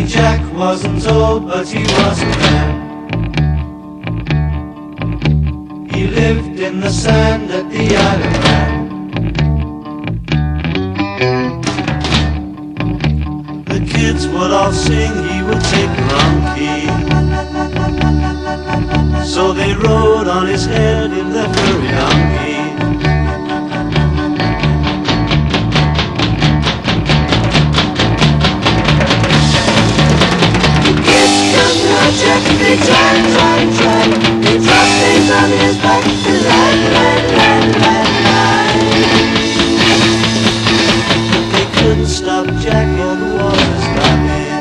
Jack wasn't old, but he was a man. He lived in the sand at the Isle of Man. The kids would all sing, he would take the wrong key. So they rode on his head in their furry donkey. Jack, they try, they drop things on his back, they lie. They couldn't stop Jack, all the water's lapping.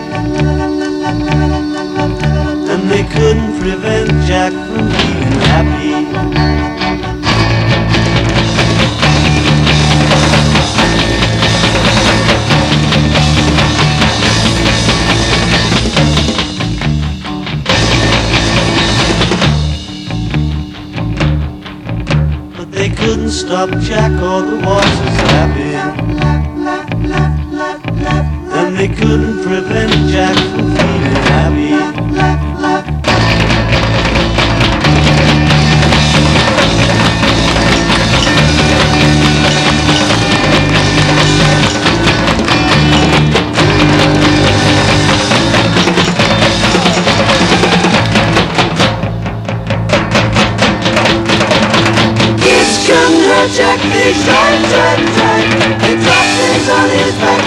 And they couldn't prevent Jack from being happy. They couldn't stop Jack, all the water's lapping. And they couldn't prevent Jack from feeling happy. Jack, they try, they drop things on his back,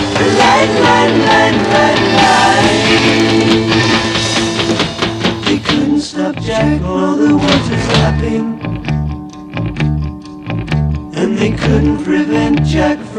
lie. They couldn't stop Jack, all the water's lapping. And they couldn't prevent Jack from